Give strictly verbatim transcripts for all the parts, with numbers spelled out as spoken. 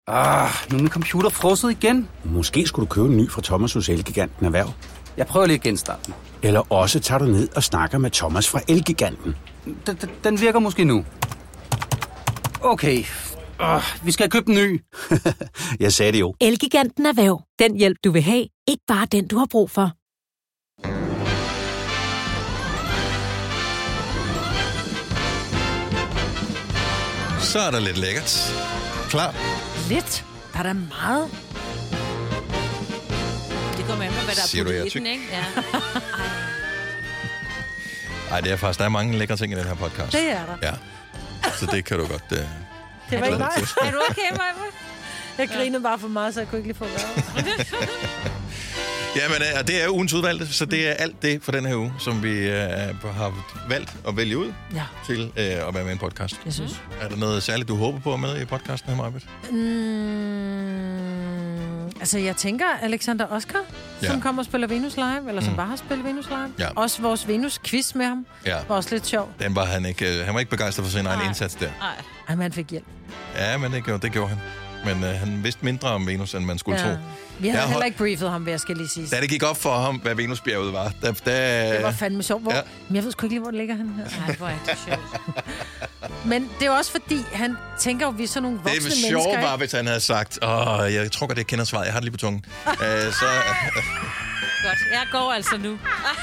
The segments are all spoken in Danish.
Ah, nu er min computer frosset igen. Måske skulle du købe en ny fra Thomas hos Elgiganten Erhverv. Jeg prøver lige at genstarte den. Eller også tager du ned og snakker med Thomas fra Elgiganten. Den, den, den virker måske nu. Okay. Uh, vi skal købe en ny. Jeg sagde det jo. Elgiganten Erhverv. Den hjælp, du vil have. Ikke bare den, du har brug for. Så er der lidt lækkert. Klar? Lidt? Der er da meget. Det kommer an på, hvad der Siger er du, jeg er puttet i tyk? den, ikke? Ja. Nej, det er faktisk, der er mange lækre ting i den her podcast. Det er der. Ja, så det kan du godt... Uh, Det var ikke mig. Er du okay, Maja? Jeg grinede bare for meget, så jeg kunne ikke lige få været. Jamen, uh, det er ugens udvalgte, så det er alt det for den her uge, som vi uh, har valgt at vælge ud Ja. til uh, at være med i en podcast. Jeg synes. Er der noget særligt, du håber på at med i podcasten her, Majbet? Mm, altså, jeg tænker Alexander Oscar, som Ja. kommer og spiller Venus Live, eller som Mm. bare har spillet Venus Live. Ja. Også vores Venus-quiz med ham Ja, var også lidt sjov. den var han ikke... Uh, han var ikke begejstret for sin egen Nej. indsats der. Nej. Ej, man fik hjælp. Ja, men det gjorde, det gjorde han. Men uh, han vidste mindre om Venus, end man skulle tro. Vi havde Jeg heller har- ikke briefet ham, vil jeg skal lige sige. Da det gik op for ham, hvad Venusbjerget var, der... der Det var fandme sjovt. Hvor... Ja. Ja. Men jeg ved sgu ikke lige, hvor det ligger han her. Nej, hvor er det sjovt. Men det er jo også fordi, han tænker jo, vi er sådan nogle voksne Det mennesker. sjove var, ikke? hvis han havde sagt, åh, jeg tror godt, jeg kender svaret, jeg har det lige på tungen. uh, så, Godt. Jeg går altså nu.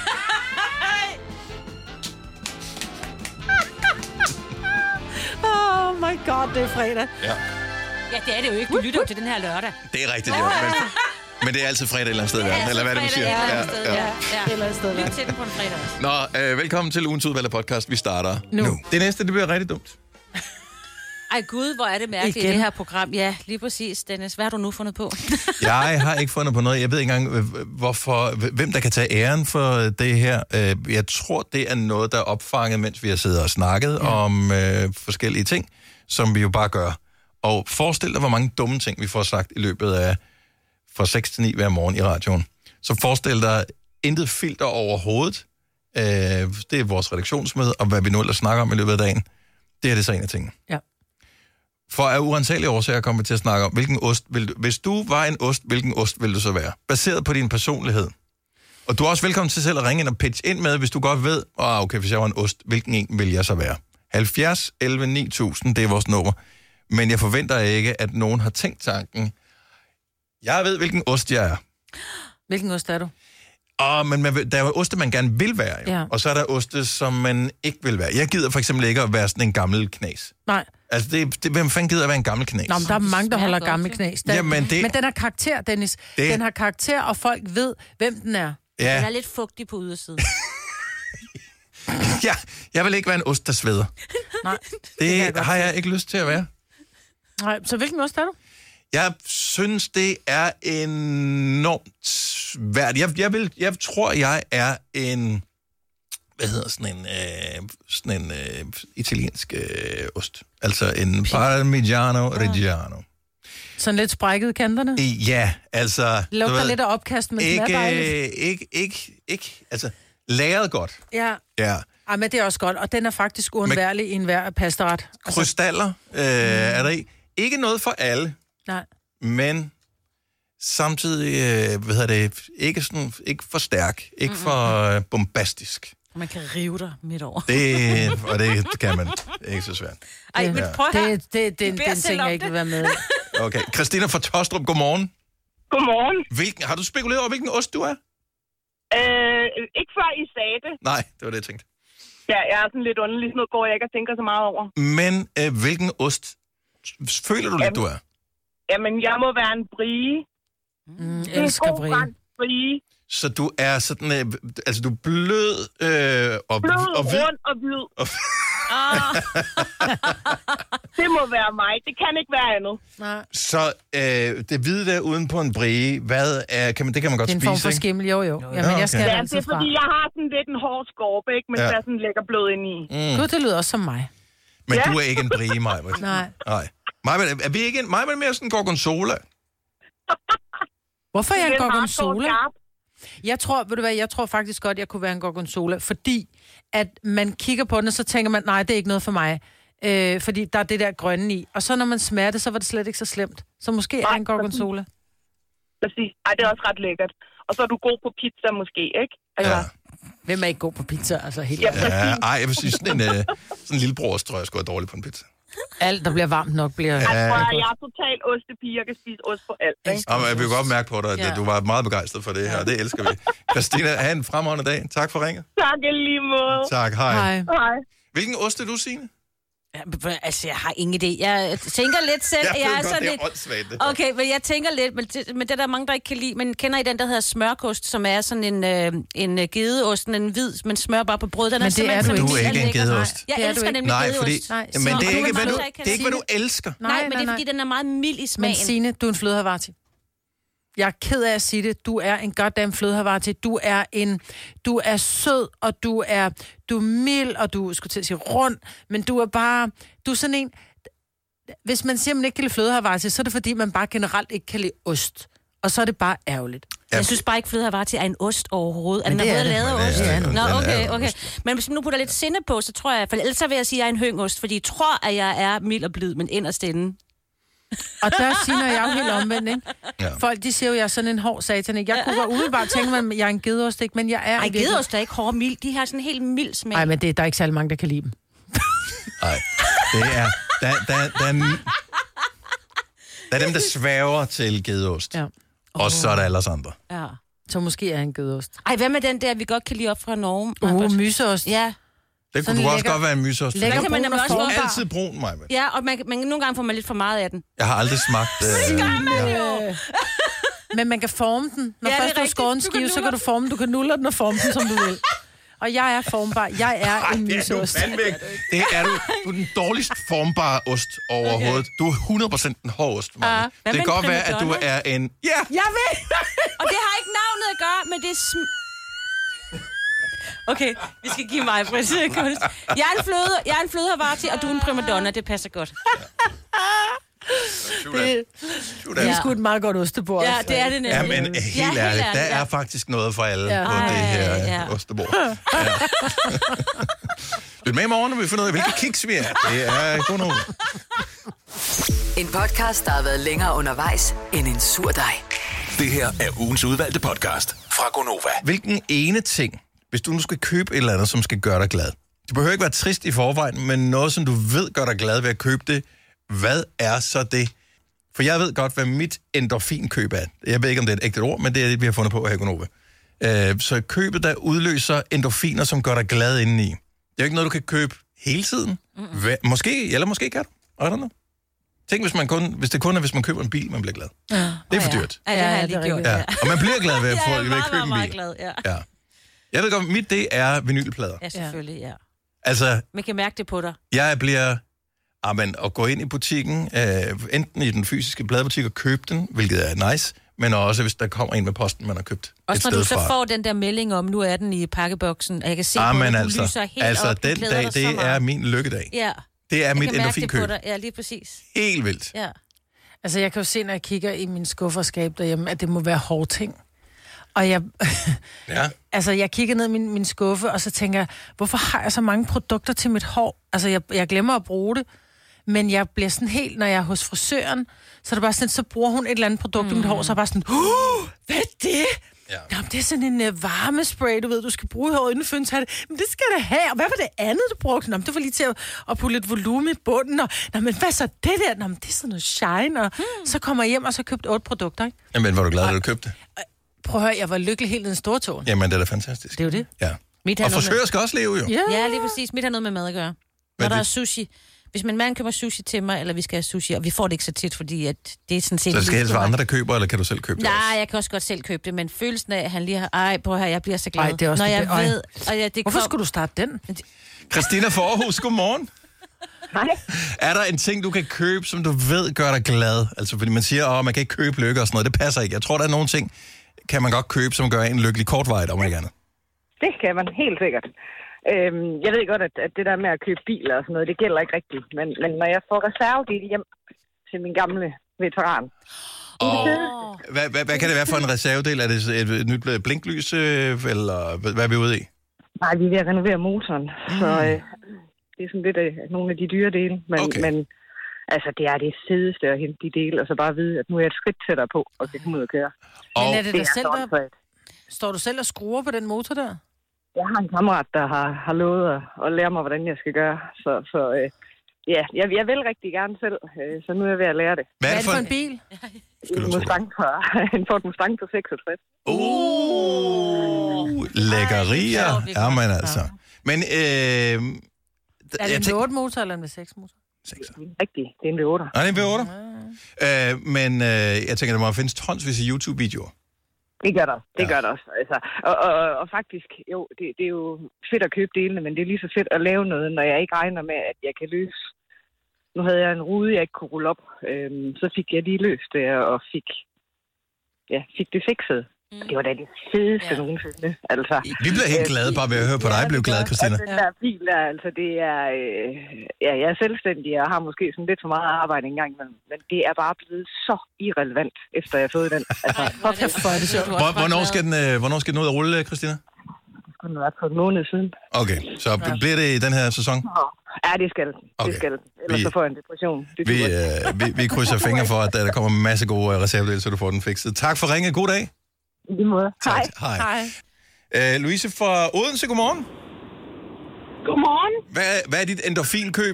Oh my god, det er fredag. ja, Ja, det er det jo ikke. Du lytter jo til den her lørdag. det er rigtigt, jo. Men, men det er altid fredag et eller andet sted i verden, eller hvad er det, du siger? Ja, Ja, sted, ja. ja. Et eller andet sted. Lyt til den på en fredag også. Nå, øh, velkommen til ugens udvalgte podcast. Vi starter nu. Nu. nu. Det næste, det bliver rigtig dumt. Ej gud, hvor er det mærkeligt, Igen. det her program. Ja, lige præcis, Dennis. Hvad har du nu fundet på? Jeg har ikke fundet på noget. Jeg ved ikke engang, øh, hvorfor, hvem der kan tage æren for det her. Øh, Jeg tror, det er noget, der er opfanget, mens vi har siddet og snakket ja. om øh, forskellige ting, som vi jo bare gør. Og forestil dig, hvor mange dumme ting, vi får sagt i løbet af fra seks til ni hver morgen i radioen. Så forestil dig intet filter overhovedet. Øh, det er vores redaktionsmøde, og hvad vi nu ellers snakker om i løbet af dagen. Det er det så en af tingene. Ja. For af uansagelige årsager kommer vi til at snakke om, hvilken ost vil du... Hvis du var en ost, hvilken ost vil du så være? Baseret på din personlighed. Og du er også velkommen til selv at ringe ind og pitch ind med, hvis du godt ved, åh, okay, hvis jeg var en ost, hvilken en vil jeg så være? halvfjerds elleve ni tusind, det er vores nummer. Men jeg forventer ikke, at nogen har tænkt tanken. Jeg ved, hvilken ost jeg er. Hvilken ost er du? Og, men man, vil- der er jo oste, man gerne vil være, jo. Ja. Og så er der oste, som man ikke vil være. Jeg gider for eksempel ikke at være sådan en gammel knas. Nej. Altså, det, det, hvem fanden gider at være en gammel knas? Nå, men der er mange, der smager holder godt, gamle jo. knas. Den, Jamen, det- Men den har karakter, Dennis. Det- Den har karakter, og folk ved, hvem den er. Den Ja, er lidt fugtig på ydersiden. ja, jeg vil ikke være en ost, der sveder. Nej. Det jeg godt har jeg ikke lyst til at være. Nej, så hvilken ost er du? Jeg synes, det er enormt svært. Jeg, jeg, vil, jeg tror, jeg er en... Hvad hedder sådan en, øh, sådan en øh, italiensk øh, ost? Altså en Parmigiano Reggiano. Sådan lidt sprækket kanterne. Ja, altså... Det du lugter ved, lidt af opkast, men ikke, smager dejligt. øh, ikke, ikke, ikke, altså lagret godt. Ja. Ja. Ej, men det er også godt, og den er faktisk uundværlig i enhver pastaret. Altså, Krystaller øh, er der i. Ikke noget for alle, nej. men samtidig, øh, hvad hedder det, ikke, sådan, ikke for stærk, ikke for øh, bombastisk. Man kan rive dig midt over. Det, og det kan man. Det er ikke så svært. Ej, men prøv at høre. Det, det, det, det, beder den selv ting, om jeg ikke det. vil være med i. Okay, Christina fra Tostrup, godmorgen. Godmorgen. Hvilken, har du spekuleret over, hvilken ost du er? Øh, ikke før I sagde det. Nej, det var det, jeg tænkte. Ja, jeg er sådan lidt underlig. Sådan noget går jeg ikke og tænker så meget over. Men øh, hvilken ost føler du lidt, du er? Jamen, jeg må være en brie. Mm, En elsker god brie. fransk brie. Så du er sådan, øh, altså du er blød øh, og, Blød, og hvid. rund og hvid. Ah, Det må være mig. Det kan ikke være andet. Nej. Så øh, det hvide der uden på en brie, hvad er, kan man, det kan man godt Det er en spise, form for ikke? skimmel, jo jo. Jamen, okay. jeg skal Ja, ja, det altid er fra. fordi, jeg har sådan lidt en hård skorpe, ikke? Men Ja. ja. der er sådan lækker blød ind i. Mm. Gud, det lyder også som mig. Men Ja. du er ikke en brie, Majbert. Nej. Nej. Majbert, er vi ikke en, Majbert er mere sådan en gorgonzola? Hvorfor er jeg en Det er gorgonzola? hardcore Jeg tror, ved du hvad, jeg tror faktisk godt, jeg kunne være en gorgonzola, fordi at man kigger på den, og så tænker man, nej, det er ikke noget for mig. Øh, fordi der er det der grønne i. Og så når man smager det, så var det slet ikke så slemt. Så måske Nej, er en gorgonzola. Præcis. Ej, det er også ret lækkert. Og så er du god på pizza måske, ikke? Altså, Ja. Hvem er ikke god på pizza? Altså helt Ja, ærligt. Ja, ej, jeg vil sige, sådan en, øh, sådan en lille bror, tror jeg, skulle være dårlig på en pizza. Alt, der bliver varmt nok, bliver... jeg, tror, jeg er totalt ostepige. Jeg kan spise ost på alt, ikke? Og jeg vil godt mærke på dig, at Ja. du var meget begejstret for det her, og det elsker vi. Christina, have en fremragende dag. Tak for ringet. Tak i lige måde. Tak, hej. Hej. Hej. Hvilken ost er du, Signe? Ja, altså, jeg har ingen idé. Jeg tænker lidt selv, Jeg at ved jeg er godt, sådan det er lidt... åndssvagt, det. Okay, men jeg tænker lidt, men det, men det er der mange, der ikke kan lide. Men kender I den, der hedder smørkost, som er sådan en, øh, en øh, gedeost, sådan en hvid, men smør bare på brød. Den Men er det er simpelthen du så ikke. Du er vild ikke og en lækker. gedeost. Jeg Det er du elsker ikke. nemlig Nej, gedeost. fordi, Nej, men så- det er, Du ikke, er hvad mange, du, der ikke kan det er ikke, hvad du sige elsker. Nej, Nej, men nej, det er, nej. fordi den er meget mild i Men smagen. Signe, du er en flødehavarti. Jeg er ked af at sige det. Du er en goddamn flødehavarti. Du er en... Du er sød, og du er... Du er mild, og du skulle til at sige rund, men du er bare... Du er sådan en... Hvis man siger, man ikke kan lide flødehavarti, så er det fordi, man bare generelt ikke kan lide ost. Og så er det bare ærgerligt. Jeg synes bare ikke, flødehavarti er en ost overhovedet. Er Men den det er overhovedet det. lavet Men af det ost? er det. Nå, Den er okay, jo okay. ost. Men hvis man nu putter lidt sinde på, så tror jeg... For ellers så vil jeg sige, at jeg er en høngost, fordi jeg tror, at jeg er mild og blid, men inderst inde. Og der siger jeg jo helt omvendt, ikke? Ja. Folk, de siger jo, at jeg er sådan en hård satan, ikke? Jeg kunne godt umiddelbart tænke mig, at jeg er en gedeost, ikke? Men jeg er... Ej, virkelig- gedeost er ikke hård mild. De har sådan en helt mild smag. Ej, men det, der er ikke særlig mange, der kan lide dem. Nej, det er... Der, der, der, er, der er dem, der svæver til gedeost. Ja. Og så er der alle os andre. Ja. Så måske er jeg en gedeost. Ej, hvad med den der, vi godt kan lide op fra Norge? Uh, myseost. Ja. Det Sådan kunne du også lækker- godt være en myseost. lækker Den kan man brun nemlig og også formbar. få. Altid brun, mig. Ja, og man, man, nogle gange får man lidt for meget af den. Jeg har aldrig smagt... Øh, ja. Men man kan forme den. Når Ja, det er først du har rigtigt. skåret en Du kan skive, så nulle kan du forme den. Du kan nulle den og forme den, som du vil. Og jeg er formbar. Jeg er Ej, en det er du myseost. fandme ikke. Det er du. Du er den dårligst formbare ost overhovedet. Du er hundrede procent en hård ost, Maja. Ah, Det hvad kan med godt en være, at du primadonna? er en... Ja! Jeg ved! Og det har ikke navnet at gøre, men det er... Sm- okay, vi skal give mig præcis kunst. Jeg er en fløde, jeg er en flødehavarti, og du er en primadonna. Det passer godt. Det, det er Ja. sgu et meget godt ostebord. Ja, altså. det er det nemlig. Ja, men helt Ja, helt ærligt, der ærligt, er ja. faktisk noget for alle Ja. på det her Ej, ja. ostebord. Ja. Lyt med i morgen, når vi finder ud af, hvilke kiks vi er. Det er kun noget. En podcast, der har været længere undervejs end en sur dej. Det her er ugens udvalgte podcast fra Gonova. Hvilken ene ting, hvis du nu skal købe et eller andet, som skal gøre dig glad. Det behøver ikke være trist i forvejen, men noget, som du ved gør dig glad ved at købe det. Hvad er så det? For jeg ved godt, hvad mit endorfinkøb er. Jeg ved ikke, om det er et ægte ord, men det er det, vi har fundet på her i Gonova. Øh, så købet, der udløser endorfiner, som gør dig glad indeni. Det er jo ikke noget, du kan købe hele tiden. Hva- måske, eller måske kan du. I don't know. Tænk, hvis, man kun, hvis det kun er, hvis man køber en bil, man bliver glad. Ja. Det er for dyrt. Ja, det har Ja, jeg det er lige gjort. rigtigt. Ja. Og man bliver glad ved at, få, Jeg er ved at meget, købe meget, en meget bil. glad, ja. Ja. Jeg ved godt, mit det er vinylplader. Ja, selvfølgelig, ja. Altså, Man kan mærke det på dig. jeg bliver... Amen, at gå ind i butikken, øh, enten i den fysiske pladebutik og købe den, hvilket er nice, men også hvis der kommer en med posten, man har købt et Også sted når du så fra. får den der melding om, nu er den i pakkeboksen, og jeg kan se Ah, på men dig, du altså, lyser helt altså op. Du den glæder dag, dig så det er meget. min lykkedag. Ja, Det er jeg mit kan mærke det på endorfinkøb. dig. Ja, lige præcis. Helt vildt. Ja. Altså, jeg kan jo se, når jeg kigger i min skufferskab derhjemme, at det må være hårde ting. Og jeg... Ja. Altså, jeg kigger ned i min, min skuffe, og så tænker jeg, hvorfor har jeg så mange produkter til mit hår? Altså, jeg, jeg glemmer at bruge det, men jeg bliver sådan helt, når jeg er hos frisøren, så er det bare sådan, så bruger hun et eller andet produkt mm. i mit hår, så er jeg bare sådan, uh, hvad er det? Ja. Jamen, det er sådan en uh, varmespray, du ved, du skal bruge i håret, inden du finder det. Men det skal det have. Og hvad var det andet, du brugte? Nå, men det var lige til at, at putte lidt volumen i bunden. Og, nå, men hvad så det der? Nå, men det er sådan noget shine. Og hmm. så kommer jeg hjem, og så købte otte produkter, ikke? Jamen, var du glad, at du købte det? Prøv at høre, jeg var lykkelig helt i den store tårn. Jamen, det er da fantastisk. Det er jo det. Ja. Mit har Og noget frisører skal også leve, jo. Ja. med, ja, lige præcis. Mit har noget med mad at gøre. Når Hvad der det? er sushi. Hvis min mand køber sushi til mig, eller vi skal have sushi, og vi får det ikke så tit, fordi at det er sådan set... Så det skal helst være andre, der køber, eller kan du selv købe det Nej, også? jeg kan også godt selv købe det, men følelsen af, at han lige har... Ej, prøv her, jeg bliver så glad. Ej, det er også når det jeg be- Ej. ved... Og ja, det Hvorfor kom... skulle du starte den? Christina Forhus, godmorgen. Hej. Er der en ting, du kan købe, som du ved gør dig glad? Altså, fordi man siger, at man kan ikke købe lykke og sådan noget. Det passer ikke. Jeg tror, der er nogle ting, kan man godt købe, som gør en lykkelig kortvarigt, om ikke andet. Det kan man helt sikkert. Øhm, jeg ved godt, at, at det der med at købe biler og sådan noget, det gælder ikke rigtigt. Men, men når jeg får reservedel hjem til min gamle veteran. Og hvad, hvad, hvad kan det være for en reservedel? Er det et, et nyt blinklys, øh, eller hvad hvad er vi ude i? Nej, vi er ved at renovere motoren. Mm. Så øh, Det er sådan lidt af nogle af de dyre dele, men, Okay. men altså, det er det fedeste at hente de dele, og så bare vide, at nu er jeg et skridt tættere på, og kan komme ud og køre. Men Og er det Det dig er selv, så der... åndssvagt. Står du selv og skruer på den motor der? Jeg har en kammerat, der har, har lovet at, at lære mig, hvordan jeg skal gøre. Så, så øh, ja, jeg, jeg vil rigtig gerne selv, øh, så nu er jeg ved at lære det. hvad Hvad er det for en bil? En Mustang fra, en Ford Mustang på seksogtres. Uh, lækkerier. Ej, det er Ja, sjovt, men altså. Men, øh... Er det en V otte motor eller en V seks motor? Rigtig, det er en V otte. Nej, det er en V otte. Øh, men øh, jeg tænker, der må findes tonsvis af YouTube-videoer. Det gør der. Det Ja. ja. gør der også. Altså, og, og, og faktisk, jo, det, det er jo fedt at købe delene, men det er lige så fedt at lave noget, når jeg ikke regner med, at jeg kan løse. Nu havde jeg en rude, jeg ikke kunne rulle op. Øhm, så fik jeg lige løst det, og fik, ja, fik det fikset. Mm. Det var da det fedeste Ja. ja. nogensinde. Altså, Vi bliver helt glade bare ved at høre på dig. Blev glad, Christina. Og den der bil der, altså det er... Øh, ja, jeg er selvstændig og har måske sådan lidt for meget arbejde engang, men, men det er bare blevet så irrelevant, efter jeg har fået den. Altså, Hvor er det, Hvor er det sjovt. Hvor, hvornår, skal den, øh, hvornår skal den ud at rulle, Christina? det skulle have været for en måned siden. Okay, så ja. bliver det i den her sæson? Ja, det skal den. Okay. Det skal den. Ellers Vi- så får jeg en depression. Det Vi, duer ikke. øh, vi, vi krydser fingre for, at der kommer en masse gode øh, reservedele, så du får den fikset. Tak for ringet. God dag. I lige måde. Hej. Hej. Hej. Øh, Louise fra Odense, godmorgen. Godmorgen. Hvad, hvad er dit endorfinkøb?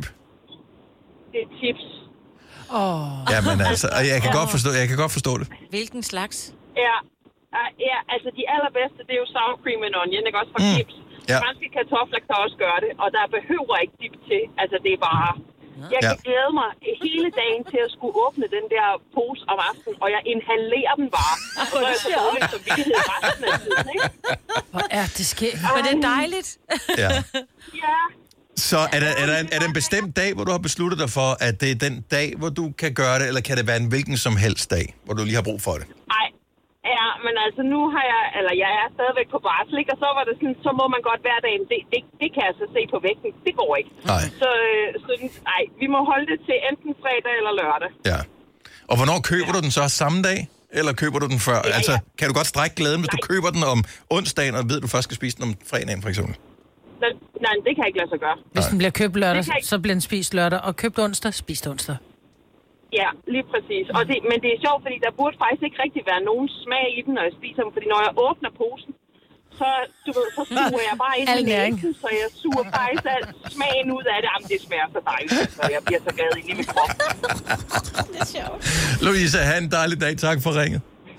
Det er chips. Åh, Jamen altså, og jeg kan, godt forstå, jeg kan godt forstå det. Hvilken slags? Ja, uh, ja, altså de allerbedste, det er jo sour cream and onion, ikke også fra Mm. mm. chips. Ja. Franske kartofler kan også gøre det, og der behøver ikke dip til. Altså det er bare... Jeg kan Ja. glæde mig hele dagen til at skulle åbne den der pose om aftenen, og jeg inhalerer den bare. Og så er jeg så dårlig som vildhed resten af tiden, ikke? hvor er det skægt. Men det er dejligt. Ja. Ja, Så er der, er, der en, er der en bestemt dag, hvor du har besluttet dig for, at det er den dag, hvor du kan gøre det, eller kan det være en hvilken som helst dag, hvor du lige har brug for det? ej. Ja, men altså nu har jeg, eller jeg er stadigvæk på barsel, ikke? Og så var det sådan, så må man godt hver dag, det, det, det kan jeg så se på vægten. Det går ikke. Nej. Så, øh, så nej, vi må holde det til enten fredag eller lørdag. Ja. Og hvornår køber du den så? Samme dag? Eller køber du den før? Ja, Altså, ja. kan du godt strække glæden, hvis du Nej. køber den om onsdagen, og ved, at du først skal spise den om fredagen, for eksempel? Så, nej, det kan jeg ikke lade sig gøre. Hvis den bliver købt lørdag, Det kan ikke. så bliver den spist lørdag. Og købt onsdag, spist onsdag. Ja, lige præcis. Og det, men det er sjovt, fordi der burde faktisk ikke rigtig være nogen smag i den, når jeg spiser dem. Fordi når jeg åbner posen, så, du ved, så suger jeg bare ind Al i næring. næsen, så jeg suger faktisk alt smagen ud af det. Jamen, det smager så dejligt, så jeg bliver så glad ind i min krop. Det er sjovt. Louise, have en dejlig dag. Tak for ringet.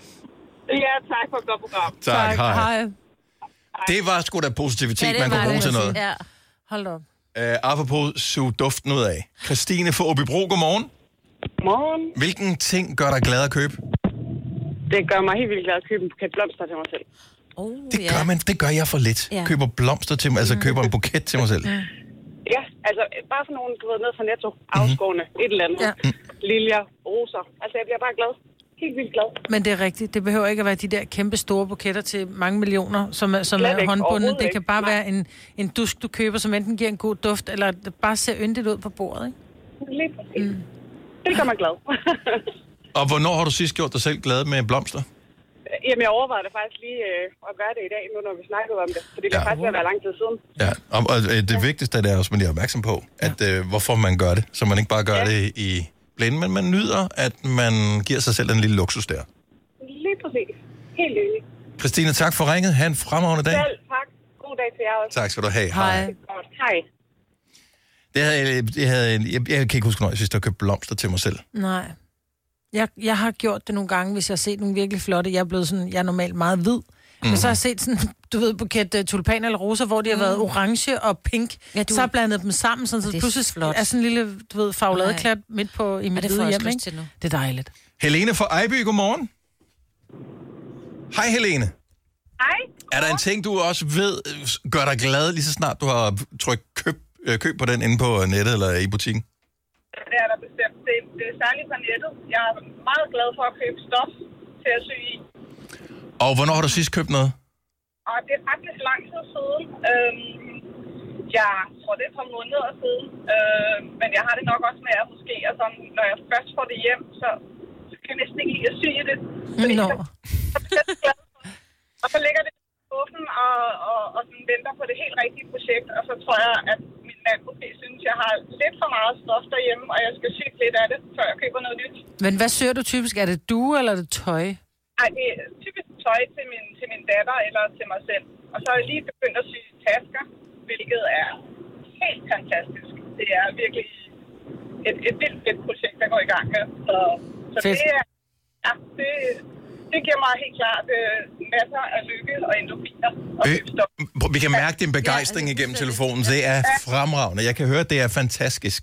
Ja, tak for et godt program. Tak, hej. Hej. Det var sgu da positivitet, Ja, det man kunne var bruge det. til noget. Ja. Hold op. Uh, apropos suge duften ud af. Christine fra Åbybro, godmorgen. Godmorgen. Hvilken ting gør dig glad at købe? Det gør mig helt vildt glad at købe en buket blomster til mig selv. Oh, Det ja. gør man, det gør jeg for lidt. Ja. Køber blomster til mig, altså køber en buket til mig selv. Ja, altså bare for nogen, du ved, ned fra Netto, afskårende, et eller andet. Ja. Liljer, roser. Altså, jeg bliver bare glad. Helt vildt glad. Men det er rigtigt. Det behøver ikke at være de der kæmpe store buketter til mange millioner, som er, som Slet er ikke. håndbundet. Overhovedet Det kan ikke. bare Nej. være en, en dusk, du køber, som enten giver en god duft, eller det bare ser yndigt ud på bordet, ikke? Lige præcis. Mm. Det gør mig glad. Og hvornår har du sidst gjort dig selv glad med blomster? Jamen, jeg overvejede det faktisk lige øh, at gøre det i dag, nu når vi snakkede om det. Fordi det er Ja. faktisk ved at være lang tid siden. Ja, og, og øh, det vigtigste er det også, at man er opmærksom på, at øh, hvorfor man gør det. Så man ikke bare gør Ja. det i blinde, men man nyder, at man giver sig selv en lille luksus der. Lige præcis. Helt enig. Christine, tak for ringet. Ha' en fremragende dag. Selv tak. God dag til jer også. Tak skal du have. Hej. Godt. Hej. Det havde, jeg- det havde, jeg, jeg kan ikke huske, når jeg sidst har købt blomster til mig selv. Nej. Jeg, jeg har gjort det nogle gange, hvis jeg har set nogle virkelig flotte. Jeg er blevet sådan, jeg er normalt meget hvid. Mm. Men så har jeg set sådan, du ved, buket uh, tulipaner eller roser, hvor de har været orange og pink. Ja, Ja, du- Så har jeg blandet dem sammen, sådan, så Det det er pludselig flot. er sådan en lille, du ved, farveladeklat midt på i mit det får hvide jeg også hjem, lyst ikke? til nu. Det er dejligt. Helene fra Ejby, godmorgen. Hej Helene. Hej. Er der en ting, du også ved, øh, gør dig glad, lige så snart du har trykt køb, øh, køb på den inde på nettet eller i butikken? Det er der bestemt. Det, det er særligt på nettet. Jeg er meget glad for at købe stof til at sy i. Og hvornår har du sidst købt noget? Og det er faktisk lang tid siden. Øhm, jeg tror, det er et par måneder siden. Øh, men jeg har det nok også med at måske, og sådan, når jeg først får det hjem, så, så kan jeg næsten ikke lide at sy det. Fordi Nå. så, så bliver jeg glad for det. Og så ligger det i skuffen og, og, og sådan venter på det helt rigtige projekt. Og så tror jeg, at min mand måske synes, jeg har lidt for meget stof derhjemme, og jeg skal skifte lidt af det, før jeg køber noget nyt. Men hvad søger du typisk? Er det duer, eller er det tøj? Ej, det er typisk tøj til min, til min datter eller til mig selv. Og så har jeg lige begyndt at sy tasker, hvilket er helt fantastisk. Det er virkelig et, et vildt fedt projekt, der går i gang med. Så, så det er... Ja, det, det giver mig helt klart øh, masser af lykke og endorfiner og købstof. Øh, vi kan mærke din begejstring igennem telefonen. Det er fremragende. Jeg kan høre, at det er fantastisk.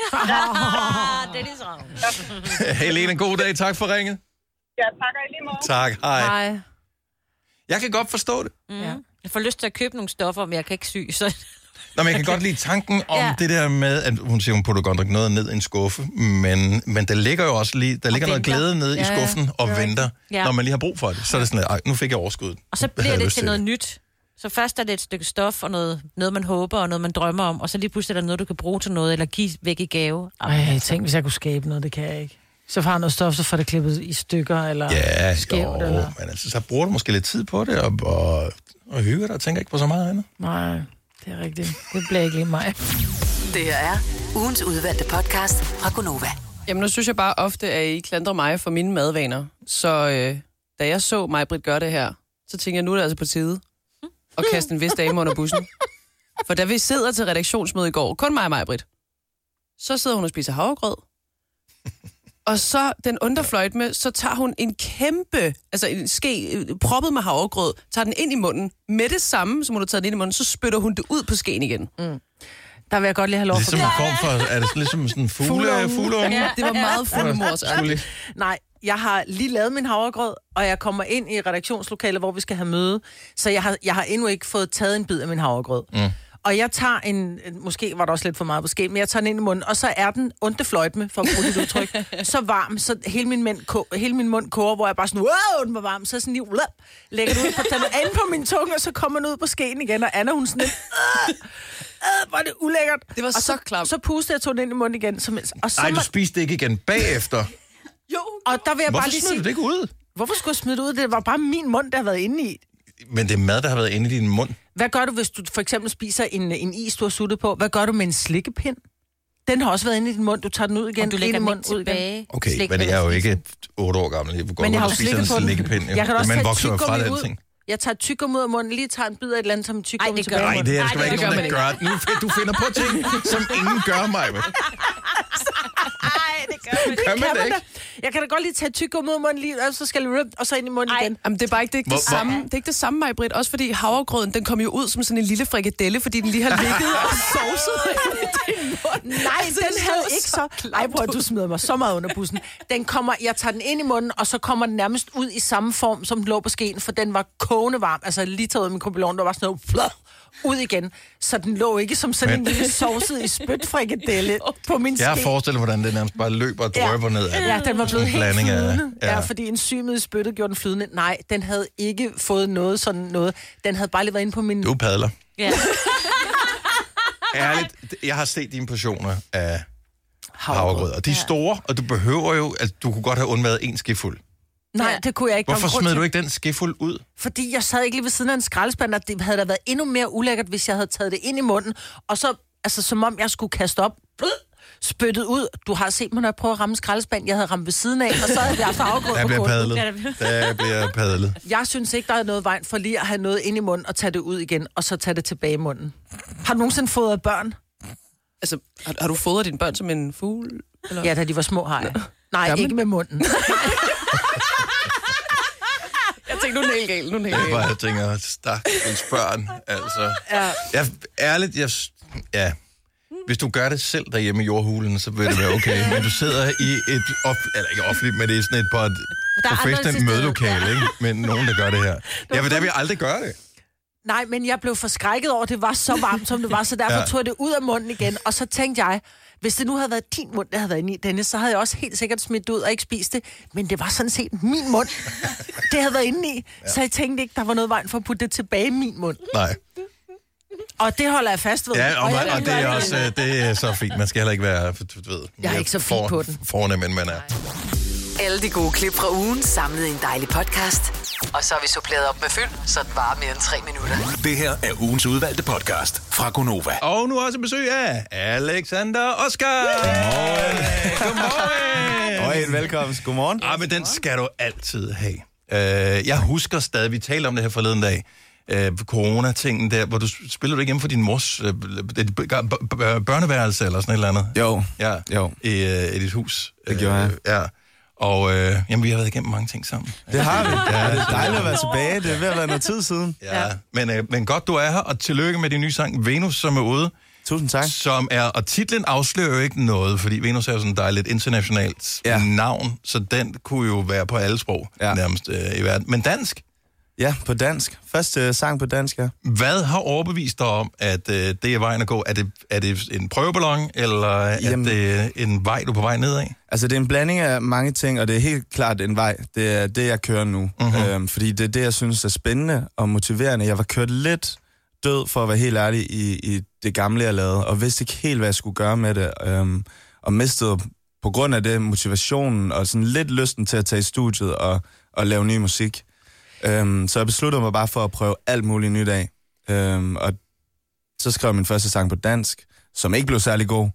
Det er lige så. Helene, god dag. Tak for ringet. Ja, tak og i lige måde. Tak, hej. Nej. Jeg kan godt forstå det. Mm. Ja. Jeg får lyst til at købe nogle stoffer, men jeg kan ikke sy, så... Nå, men jeg kan godt lide tanken om ja. det der med, at hun siger, hun putter godt nok noget ned i en skuffe, men, men der ligger jo også lige, der og ligger venter. noget glæde nede ja, i skuffen og ja. venter, ja. når man lige har brug for det. Så er det sådan, at nu fik jeg overskud. Og så bliver det til noget nyt. Så først er det et stykke stof og noget, noget, man håber og noget, man drømmer om, og så lige pludselig er der noget, du kan bruge til noget, eller give væk i gave. Ej, jeg tænkte, hvis jeg kunne skabe noget, det kan jeg ikke. Så får jeg noget stof, så får det klippet i stykker, eller ja, skævt, jo, eller... men altså, så bruger du måske lidt tid på det, og, og, og hygger dig, og tænker ikke på så meget andet. Nej, det er rigtigt. Det bliver ikke lige mig. Det her er ugens udvalgte podcast fra Gonova. Jamen, nu synes jeg bare ofte, at I klandrer mig for mine madvaner. Så øh, da jeg så Maj-Brit gøre det her, så tænkte jeg, nu er det altså på tide at kaste en vis dame under bussen. For da vi sidder til redaktionsmøde i går, kun mig og Maj-Brit, så sidder hun og spiser havregrød. Og så den underfløjt med, så tager hun en kæmpe, altså en ske proppet med havregrød, tager den ind i munden. Med det samme, som hun har taget den ind i munden, så spytter hun det ud på skeen igen. Mm. Der vil jeg godt lige have lov for det. Ligesom en form for, er det ligesom sådan en fugle, fugleunge? Ja, det var meget fuglemors. Nej, jeg har lige lavet min havregrød, og jeg kommer ind i redaktionslokalet, hvor vi skal have møde. Så jeg har, jeg har endnu ikke fået taget en bid af min havregrød. Mm. Og jeg tager en, måske var der også lidt for meget på skeen, men jeg tager den ind i munden, og så er den ondefløjt med, for at bruge dit udtryk, så varm, så hele min, mænd, ko, hele min mund koger, hvor jeg bare sådan, wow, den var varm, så sådan lige, uh, lægger den ud på, den anden på min tunge, og så kommer den ud på skeen igen, og Anna, hun sådan lidt, uh, uh, var det ulækkert. Det var og så, så klamt. Så pustede jeg, tog den ind i munden igen. Som, og så Ej, du man... spiste det ikke igen bagefter. Jo, og der vil jeg Hvorfor bare lige sige... Hvorfor smed du det ikke ud? Hvorfor skulle jeg smide det ud? Det var bare min mund, der har været inde i. Men det er mad, der har været inde i din mund. Hvad gør du, hvis du for eksempel spiser en, en is, du har suttet på? Hvad gør du med en slikkepind? Den har også været inde i din mund. Du tager den ud igen. Og du lægger den den tilbage. Okay, Slik, men det er jo ikke otte år gammel. Jeg men jeg har jo slikket på den. Slikkepind, jeg kan også man tage tyggegummi ud. Jeg tager tyggegummi ud af munden, lige tager en bid af et eller andet som tyggegummi tilbage. Nej, det er der ikke nogen, der gør. Nu, du finder på ting, som ingen gør mig med. Nej, det gør man, det gør man det ikke. Jeg kan da godt lige tage tyggegummi ud af munden, lige, og så skal jeg og så ind i munden Ej. igen. Jamen, det er bare ikke det, det, det samme. Det er ikke det samme, Maj-Brit. Også fordi havregrøden, den kom jo ud som sådan en lille frikadelle, fordi den lige har ligget og sovset i din mund. Nej, den havde ikke så... Ej, prøv at du smider mig så meget under bussen. Den kommer, jeg tager den ind i munden, og så kommer den nærmest ud i samme form, som den lå på skeen, for den var kogende varm. Altså lige taget ud af min kompillon, der var sådan noget... Flad, ud igen. Så den lå ikke som sådan Men... en lille sovset i spytfrikadelle på min ske. Jeg har forestillet, hvordan den nærmest bare løber og drøber ja. ned af. Ja, den var blevet helt flydende. Af, ja. ja, fordi enzymet i spyttet gjorde den flydende. Nej, den havde ikke fået noget sådan noget. Den havde bare lige været inde på min... Du padler. Ja. Ærligt, jeg har set dine portioner af havregrød, og de er store, og du behøver jo... Altså, du kunne godt have undværet en skefuld. Nej, det kunne jeg ikke. Hvorfor smed du ikke den skefuld ud? Fordi jeg sad ikke lige ved siden af en skraldespand, og det havde da været endnu mere ulækkert, hvis jeg havde taget det ind i munden, og så, altså som om jeg skulle kaste op, spyttet ud. Du har set mig, når jeg prøver at ramme skraldespand, jeg havde ramt ved siden af, og så havde vi haft afgrød på gulvet. Der bliver padlet. Jeg synes ikke, der er noget vejen for lige at have noget ind i munden, og tage det ud igen, og så tage det tilbage i munden. Har du nogensinde fodret børn? Altså, har, har du fodret dine børn som en fugl? Eller? Ja, da de var små, har jeg. Nej, Jamen. ikke med munden. Jeg tænker, nu er den helt galt. Nu er den helt galt. Jeg tænker, stakkels børn, altså. Ja. Jeg, ærligt, jeg... Ja. Hvis du gør det selv derhjemme i jordhulen, så vil det være okay. Men du sidder i et... Op, eller ikke offentligt, men det er sådan et på et professionelt mødelokale, ja. Ikke? Men nogen, der gør det her. Jeg vil, der vil jeg aldrig gøre det. Nej, men jeg blev forskrækket over, at det var så varmt, som det var, så derfor ja. tog jeg det ud af munden igen. Og så tænkte jeg, hvis det nu havde været din mund, der havde været inde i, Dennis, så havde jeg også helt sikkert smidt det ud og ikke spist det. Men det var sådan set min mund, det havde været inde i. Ja. Så jeg tænkte ikke, der var noget vejen for at putte det tilbage i min mund. Nej. Og det holder jeg fast ved. Ja, og, og, man, og det er også det er så fint. Man skal heller ikke være, du ved, jeg er ikke så fint på den. Fornem, end man er. Alle de gode klip fra ugen samlet i en dejlig podcast. Og så har vi suppleret op med fyld, så det varer mere end tre minutter. Det her er ugens udvalgte podcast fra Gonova. Og nu også besøg af Alexander Oscar. Godmorgen. Godmorgen. Og en velkomst. Godmorgen. Ah, men den skal du altid have. Uh, jeg husker stadig, vi talte om det her forleden dag, uh, corona-tingen der, hvor du spiller du ikke hjemme for din mors uh, børneværelse eller sådan et eller andet? Jo. Ja, jo. I, uh, i dit hus. Det gjorde jeg. Uh, ja. Og øh, jamen, vi har været igennem mange ting sammen. Det har vi. Ja, det er dejligt at være tilbage. Det er ved at være noget tid siden. Ja, ja. Men, øh, men godt, du er her, og tillykke med din nye sang, Venus, som er ude. Tusind tak. Som er, og titlen afslører jo ikke noget, fordi Venus er jo sådan et dejligt internationalt ja. navn, så den kunne jo være på alle sprog, ja. nærmest øh, i verden. Men dansk? Ja, på dansk. Første øh, sang på dansk, ja. Hvad har overbevist dig om, at øh, det er vejen at gå? Er det, er det en prøveballon, eller Jamen, er det en vej, du er på vej nedad? Altså, det er en blanding af mange ting, og det er helt klart en vej. Det er det, jeg kører nu. Uh-huh. Øhm, fordi det er det, jeg synes er spændende og motiverende. Jeg var kørt lidt død, for at være helt ærlig, i, i det gamle, jeg lavede, og vidste ikke helt, hvad jeg skulle gøre med det. Øhm, og mistede på grund af det motivationen, og sådan lidt lysten til at tage i studiet og, og lave ny musik. Um, så jeg besluttede mig bare for at prøve alt muligt nyt af. Um, og så skrev jeg min første sang på dansk, som ikke blev særlig god.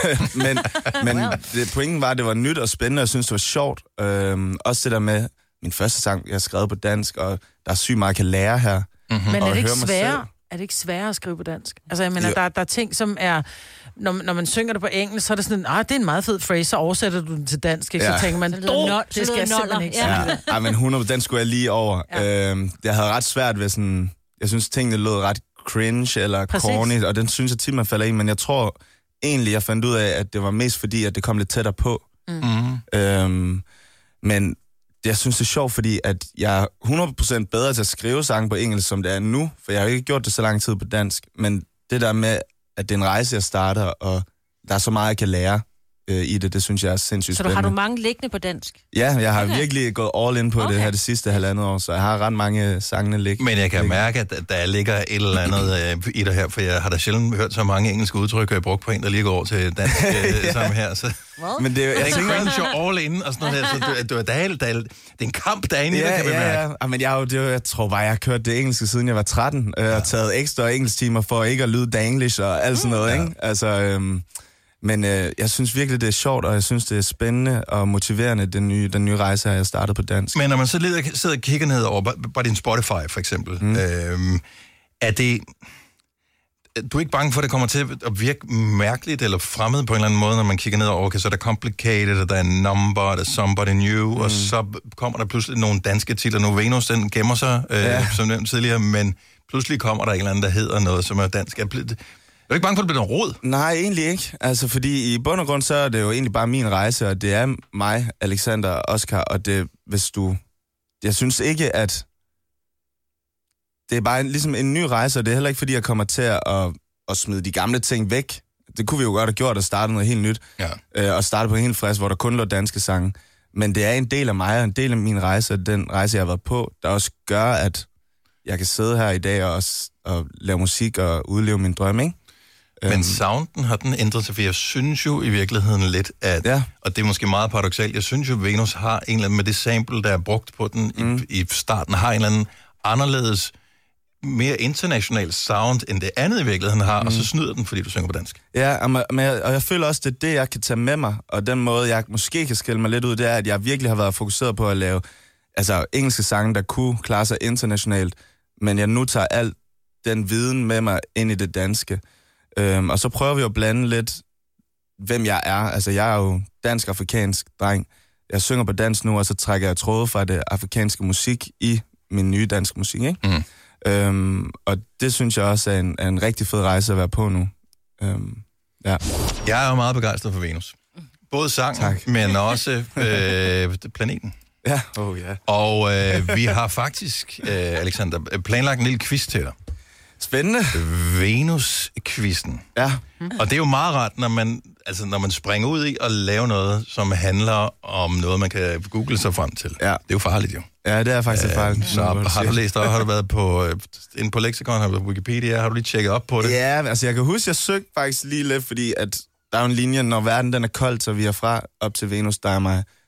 men men det, pointen var, at det var nyt og spændende, og jeg synes, det var sjovt. Um, også det der med min første sang, jeg har skrevet på dansk, og der er sygt meget, jeg kan lære her. Mm-hmm. Men er det ikke sværere? Er det ikke sværere at skrive på dansk? Altså, jeg mener, der, der er ting, som er... Når, når man synger det på engelsk, så er det sådan, ah, det er en meget fed phrase, så oversætter du den til dansk, ikke? Ja. Så tænker man, det, no, det skal jeg simpelthen ikke sige. Ja, ja, men hundrede, den skulle jeg lige over. Ja. Øhm, jeg havde ret svært ved sådan... Jeg synes, tingene lød ret cringe eller Præcis. corny, og den synes jeg tit, man falder i, men jeg tror egentlig, jeg fandt ud af, at det var mest fordi, at det kom lidt tættere på. Mm. Øhm, men jeg synes, det er sjovt, fordi at jeg er hundrede procent bedre til at skrive sange på engelsk, som det er nu, for jeg har ikke gjort det så lang tid på dansk, men det der med, at det er en rejse, jeg starter, og der er så meget, jeg kan lære øh, i det, det synes jeg er sindssygt Så spændende. Så har du mange liggende på dansk? Ja, jeg har okay. virkelig gået all in på okay. det her det sidste halvandet år, så jeg har ret mange sangene liggende. Men jeg kan mærke, at der ligger et eller andet øh, i det her, for jeg har da sjældent hørt så mange engelske udtryk, jeg brugt på en, der lige går over til dansk øh, sammen her. Så. Men det er jo... Jeg tænker, all in og sådan noget her, så du, du er dal, dal, det er en kamp, der er inde i ja, det, kan vi ja, mærke. Ja, men jeg, jo, det, jeg tror bare, jeg har kørt det engelske, siden jeg var tretten, øh, ja. og taget ekstra engelsktimer for ikke at lyde danglish og alt sådan noget, ja. ikke? Altså... Øhm, Men øh, jeg synes virkelig, det er sjovt, og jeg synes, det er spændende og motiverende, den nye, den nye rejse, jeg startet på dansk. Men når man så leder, sidder og kigger ned over, bare din Spotify for eksempel, mm. øhm, er det... Du er ikke bange for, at det kommer til at virke mærkeligt eller fremmed på en eller anden måde, når man kigger ned over, okay, så er der Complicated, og der er Number, der er Somebody New, mm. og så kommer der pludselig nogle danske titler. Nu Venus, den gemmer sig, øh, ja. som nævnt tidligere, men pludselig kommer der en eller anden, der hedder noget, som er dansk. Er du ikke bange for, at det bliver noget råd? Nej, egentlig ikke. Altså, fordi i bund og grund, så er det jo egentlig bare min rejse, og det er mig, Alexander og Oscar, og det, hvis du... Jeg synes ikke, at... Det er bare en, ligesom en ny rejse, og det er heller ikke, fordi jeg kommer til at, at, at smide de gamle ting væk. Det kunne vi jo godt have gjort, og starte noget helt nyt. Ja. Øh, og starte på en helt frisk, hvor der kun lå danske sange. Men det er en del af mig, og en del af min rejse, og den rejse, jeg har været på, der også gør, at jeg kan sidde her i dag og, også, og lave musik og udleve min drøm, ikke? Men sounden har den ændret sig, for jeg synes jo i virkeligheden lidt, at, ja. og det er måske meget paradoksalt, jeg synes jo, at Venus har en eller anden, med det sample, der er brugt på den mm. i, i starten, har en eller anden anderledes, mere international sound, end det andet i virkeligheden har, mm. og så snyder den, fordi du synger på dansk. Ja, og, jeg, og jeg føler også, det er det, jeg kan tage med mig, og den måde, jeg måske kan skille mig lidt ud, det er, at jeg virkelig har været fokuseret på at lave altså, engelske sange, der kunne klare sig internationalt, men jeg nu tager alt den viden med mig ind i det danske. Øhm, og så prøver vi at blande lidt, hvem jeg er. Altså, jeg er jo dansk-afrikansk dreng. Jeg synger på dansk nu, og så trækker jeg tråde fra det afrikanske musik i min nye dansk musik, ikke? Mm. Øhm, og det synes jeg også er en, er en rigtig fed rejse at være på nu. Øhm, ja. Jeg er jo meget begejstret for Venus. Både sangen, tak. Men også øh, planeten. Ja, oh ja. Og øh, vi har faktisk, øh, Alexander, planlagt en lille quiz til dig. Spændende. Venus-quizzen. Ja. Og det er jo meget rart, når man, altså, når man springer ud i at lave noget, som handler om noget, man kan google sig frem til. Ja. Det er jo farligt, jo. Ja, det er faktisk øh, farligt. Så har du læst op, har du været på, øh, inde på Lexicon, har du været på Wikipedia, har du lige tjekket op på det? Ja, altså jeg kan huske, jeg søgte faktisk lige lidt, fordi at der er en linje, når verden den er kold, så vi er fra op til Venus, der er mig.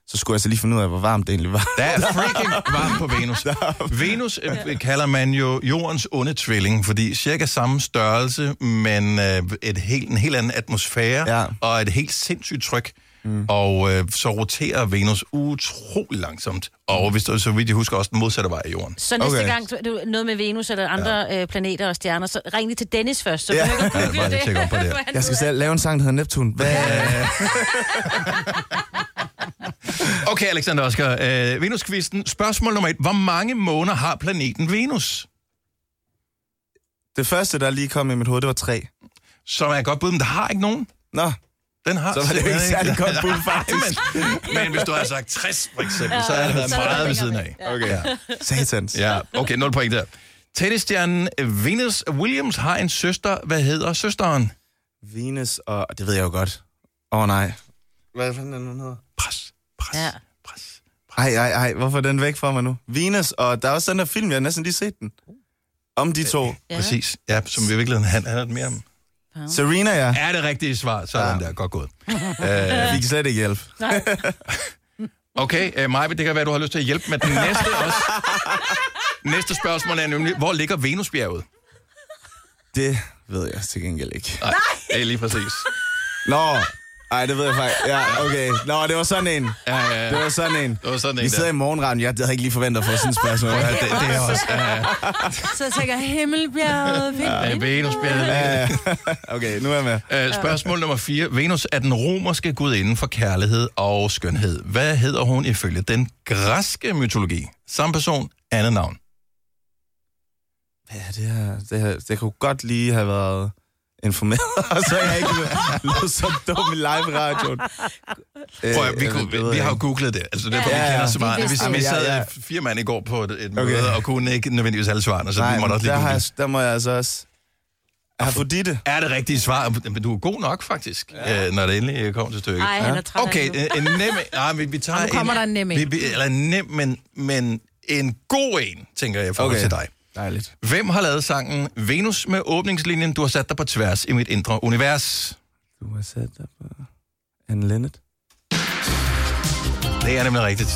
så skulle jeg så lige finde ud af, hvor varmt det egentlig var. Der er freaking varmt på Venus. Venus øh, kalder man jo jordens onde tvilling, fordi cirka samme størrelse, men øh, et helt, en helt anden atmosfære, ja. Og et helt sindssygt tryk. Mm. Og øh, så roterer Venus utrolig langsomt. Og hvis du så vidt jeg husker, også den modsatte vej af jorden. Så næste okay. gang du, noget med Venus eller andre ja. øh, planeter og stjerner, så ring lige til Dennis først, så ja. Du kan google ja, det. Op på det. Jeg skal selv lave en sang, der hedder Neptun. Hvad? Okay, Alexander Oscar. Øh, Venus-kvisten. Spørgsmål nummer et. Hvor mange måner har planeten Venus? Det første, der lige kom i mit hoved, det var tre. Som er et godt bud, men der har ikke nogen. Nå. Den har så var det ikke særlig godt bud, faktisk. men, men hvis du har sagt tres, for eksempel, ja, så er det været meget ved siden af. Okay. Ja. Satans. Ja, okay, nul point der. Tennisstjernen Venus Williams har en søster. Hvad hedder søsteren? Venus og... Det ved jeg jo godt. Åh, oh, nej. Hvad fanden er den hedder? Pres, pres, ja. pres, pres. Ej, ej, ej. Hvorfor er den væk fra mig nu? Venus, og der er også den der film, jeg har næsten lige set den. Om de to. Ja. Præcis. Ja, som vi virkelig handler mere om. Serena, ja. Er det rigtige svar? Sådan ja. Der, godt gået. Jeg fik slet ikke hjælp. Okay, uh, Maja, det kan være, du har lyst til at hjælpe med den næste også. Næste spørgsmål er nemlig, hvor ligger Venusbjerget? Det ved jeg til gengæld ikke. Nej, det er lige præcis. Nå, ej, det ved jeg faktisk. Ja, okay. Nå, det var sådan en. Ja, ja, ja. Det var sådan en. Det var sådan en. Vi sidder der. I morgenradioen. Jeg havde ikke lige forventet at få sådan et spørgsmål. Ja, det, det er også. Ja, ja. Så jeg tænker, himmelbjerget, ja, Venusbjerget. Ja, okay, nu er jeg med. Uh, spørgsmål nummer fire. Venus er den romerske gudinde for kærlighed og skønhed. Hvad hedder hun ifølge den græske mytologi? Samme person, andet navn. Ja, det, her, det, her, det kunne godt lige have været informeret, og så er jeg ikke lød så dum i live-radioen. Prøv at, vi, kunne, vi, vi har jo googlet det, altså derfor ja, vi kender svarene. Vi, vi, vi sad ja, ja. fire mand i går på et, et møde, okay. og kunne ikke nødvendigvis alle svarene, så nej, vi måtte også lige der, google har, der må jeg altså også... Afrodite. Er det rigtige svar? Men du er god nok, faktisk, ja. øh, når det endelig kommer til stykket. Nej, han er træt. Okay, en, en nem... Nej, vi, vi tager nu kommer en, der en nem vi, vi, eller en nem, men, men en god en, tænker jeg, for okay. til dig. Dejligt. Hvem har lavet sangen Venus med åbningslinjen, du har sat dig på tværs i mit indre univers? Du har sat dig på... Anne Linnet. Det er nemlig rigtigt.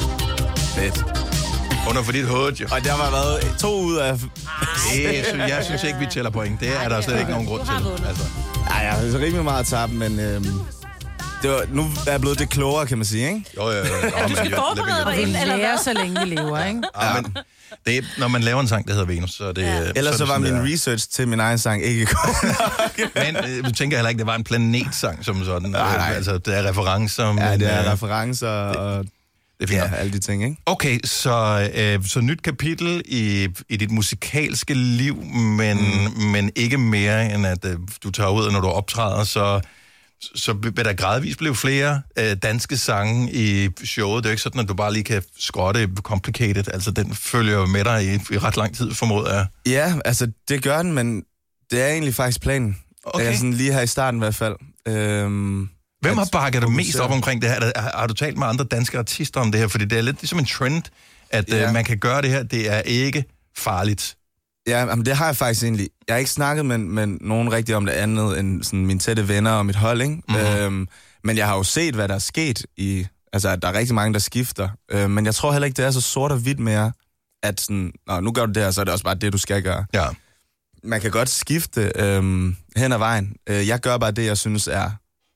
Fedt. Under for dit hoved, jo. Og der var været to ud af... Det, synes, jeg synes ikke, vi tæller point. Det er der slet ikke nogen grund til. Altså. Ej, jeg har så rimelig meget at tabe, men... Øhm, det var, nu er jeg blevet det klogere, kan man sige, ikke? Jo, jo, jo. Ja, du skal forberede dig ind, eller lære, så længe vi lever, ikke? Ja, men det er, når man laver en sang, der hedder Venus, så er det... Ja. Ellers så, så var min der. research til min egen sang ikke godt. Men øh, du tænker heller ikke, det var en planetsang som sådan. Nej, nej. Altså, det er referencer. Men, ja, det er øh, referencer og... Det er ja, alle de ting, ikke? Okay, så, øh, så nyt kapitel i, i dit musikalske liv, men, mm. men ikke mere end at øh, du tager ud, og når du optræder, så, så vil der gradvist blive flere øh, danske sange i showet. Det er jo ikke sådan, at du bare lige kan skrotte Complicated. Altså, den følger jo med dig i, i ret lang tid, formoder jeg. Ja, altså, det gør den, men det er egentlig faktisk planen. Okay. Altså, sådan lige her i starten i hvert fald. Øhm Hvem har bakket dig mest op omkring det her? Har, har du talt med andre danske artister om det her? Fordi det er lidt ligesom en trend, at ja. øh, man kan gøre det her. Det er ikke farligt. Ja, men det har jeg faktisk egentlig. Jeg har ikke snakket med, med nogen rigtig om det andet, end sådan mine tætte venner og mit hold, ikke? Mm-hmm. Øhm, men jeg har jo set, hvad der er sket i... Altså, at der er rigtig mange, der skifter. Øhm, men jeg tror heller ikke, det er så sort og hvidt mere, at sådan... Nå, nu gør du det her, så er det også bare det, du skal gøre. Ja. Man kan godt skifte øhm, hen ad vejen. Øh, jeg gør bare det, jeg synes er...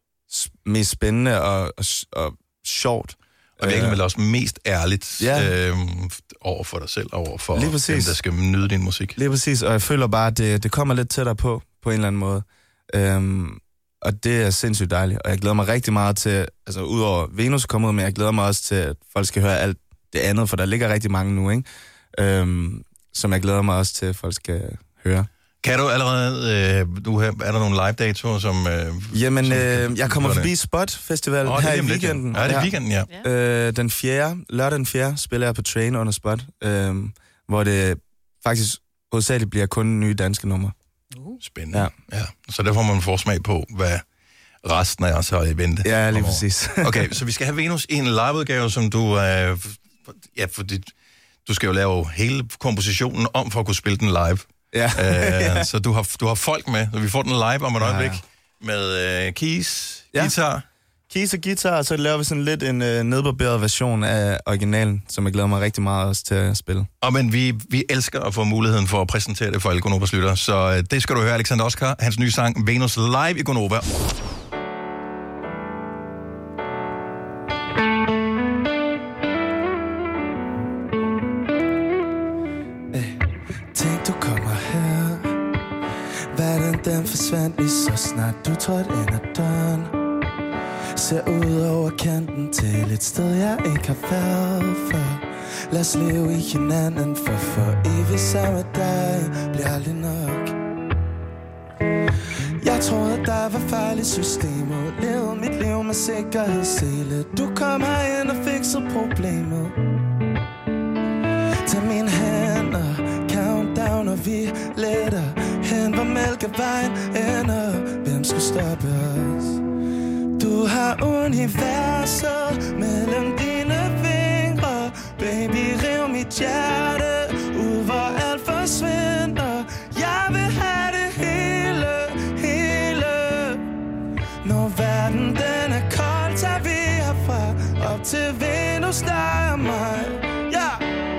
mest spændende og, og, og sjovt. Og virkelig vel også mest ærligt ja. øh, over for dig selv, over for dem, der skal nyde din musik. Lige præcis, og jeg føler bare, at det, det kommer lidt tættere på, på en eller anden måde. Øhm, og det er sindssygt dejligt, og jeg glæder mig rigtig meget til, altså udover Venus kommer ud, men jeg glæder mig også til, at folk skal høre alt det andet, for der ligger rigtig mange nu, ikke? Øhm, som jeg glæder mig også til, at folk skal høre. Kan du allerede, øh, du her, er der nogle live-datoer, som... Øh, Jamen, som øh, jeg kommer forbi Spot Festival oh, her i weekenden. Lidt, ja. Ja, det er weekenden, ja. ja. Øh, den fjerde, lørdag den fjerde, spiller jeg på Train under Spot, øh, hvor det faktisk hovedsageligt bliver kun nye danske numre. Uh. Spændende. Ja. Ja. Så der får man forsmag på, hvad resten af os har i vente. Ja, lige præcis. Okay, så vi skal have Venus i en liveudgave, som du... Øh, ja, fordi du skal jo lave hele kompositionen om for at kunne spille den live. Ja. øh, ja. Så du har, du har folk med, så vi får den live om et øjeblik, ja. med øh, keys, ja. guitar, keys og guitar, og så laver vi sådan lidt en øh, nedbarberet version af originalen, som jeg glæder mig rigtig meget også til at spille. Og men vi, vi elsker at få muligheden for at præsentere det for alle Gonovas lyttere, så øh, det skal du høre, Alexander Oscar, hans nye sang Venus live i Gonova. Den forsvandt lige så snart du trådte ind ad døren. Ser ud over kanten til et sted jeg ikke har været før. Lad os leve i hinanden, for for evigt sammen med dig bliver aldrig nok. Jeg troede der var fejl i systemet, levede mit liv med sikkerhedssele. Du kom herind og fikset problemet. Tag mine hænder, countdown og vi letter hen hvor Mælkevejen ender. Hvem skulle stoppe os? Du har universet mellem dine fingre. Baby, riv mit hjerte ud hvor alt forsvinder. Jeg vil have det hele, hele. Når verden den er kold, tager vi herfra op til Venus, dig og mig. Ja!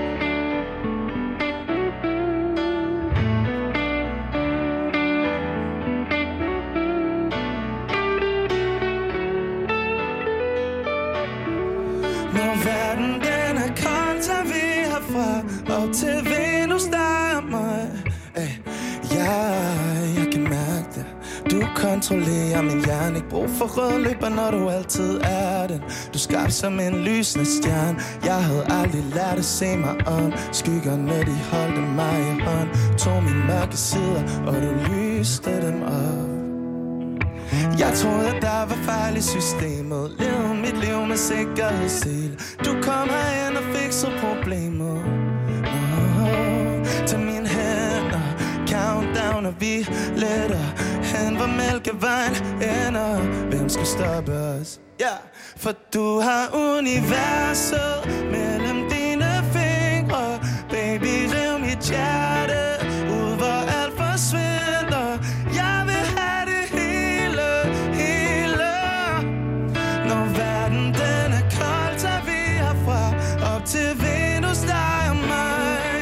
Op til Venus, dig og mig. Ay, ja, jeg kan mærke det. Du kontrollerer min hjerne. Ikke brug for røde løber, når du altid er den. Du skarp som en lysende stjerne. Jeg havde aldrig lært at se mig om. Skyggerne, de holdte mig i hånd. Tog mine mørke sider, og du lyste dem op. Jeg troede, at der var fejl i systemet. Levede mit liv med sikkerhedssele. Du kom herind og fikset problemet. Tag mine hænder, countdown og vi letter hen hvor Mælkevejen ender. Hvem skal stoppe os? Ja, yeah. For du har universet mellem dine fingre. Baby, riv mit hjerte ud hvor alt forsvinder. Jeg vil have det hele, hele. Når verden den er kold, tager vi herfra op til Venus, dig og mig.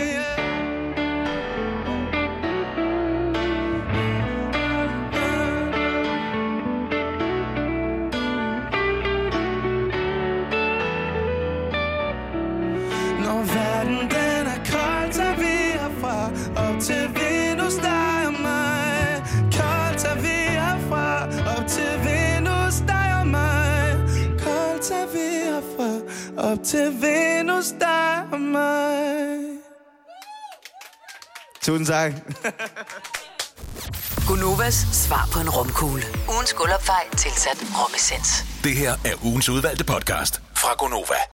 Til Venus, dig og mig. Kold tager vi herfra. Op til Venus, dig og mig. Kold tager vi herfra. Op til Venus, dig og mig. Tusind tak. Gonovas svar på en romkugle. Ugens guldopfej tilsat romessens. Det her er ugens udvalgte podcast fra Gonova.